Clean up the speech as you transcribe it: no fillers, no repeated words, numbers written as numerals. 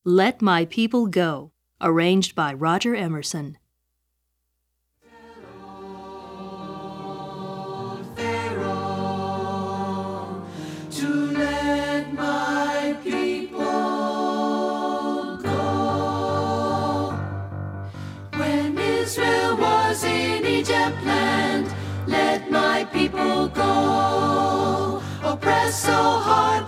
Let My People Go, arranged by Roger Emerson. To let my people go. When Israel was in Egypt land, let my people go. Oppressed so hard